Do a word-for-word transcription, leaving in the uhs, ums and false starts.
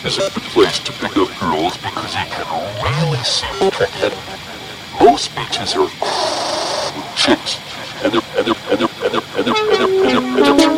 is a good place to pick up girls because you can really see and most beaches are with chicks and they're and they're and they're and they're and they're and they're and they're, and they're